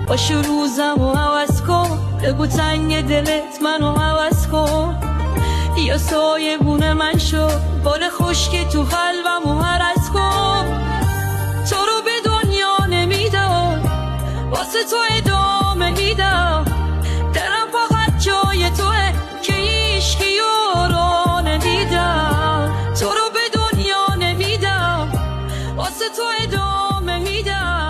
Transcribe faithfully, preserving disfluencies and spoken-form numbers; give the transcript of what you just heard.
باشه روزم و عوض کن، بگو تنگ دلت منو عوض کن. یا سایه بونه من شو، بال خشک تو قلبم و هرز کن. تو رو به دنیا نمیدم، واسه تو ادامه میدم. دلم فقط جای توه که هیچکی رو ندیدم. تو رو به دنیا نمیدم، واسه تو ادامه میدم.